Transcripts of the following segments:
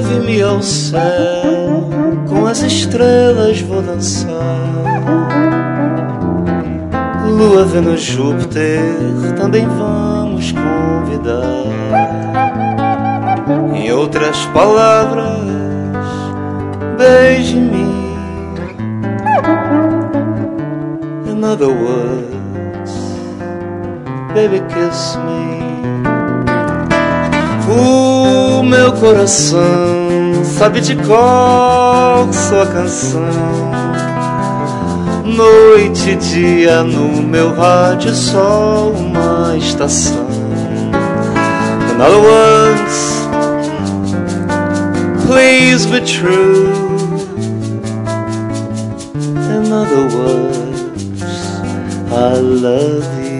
Leve-me ao céu, com as estrelas vou dançar. Lua, Vênus, Júpiter também vamos convidar. Em outras palavras, beije-me. In other words, baby, kiss me. O meu coração sabe de cor sua canção. Noite e dia no meu rádio, só uma estação. In other words, please be true. In other words, I love you.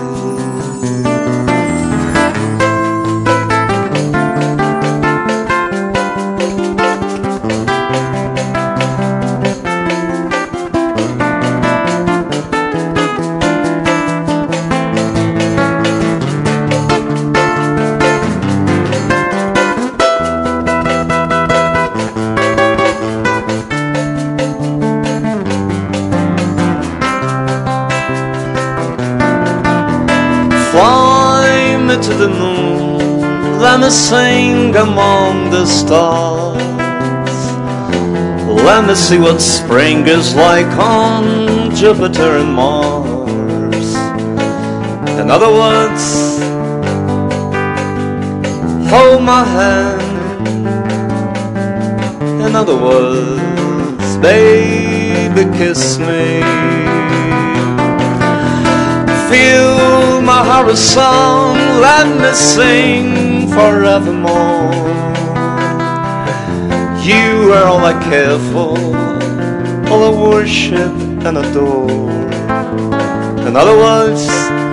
Fly me to the moon, let me sing among the stars. Let me see what spring is like on Jupiter and Mars. In other words, hold my hand. In other words, baby, kiss me. Feel my heart a song, let me sing forevermore. You are all I care for, all I worship and adore. In other words,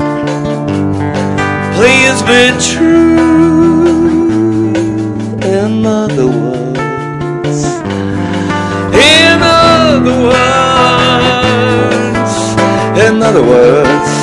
please be true. In other words, in other words, in other words,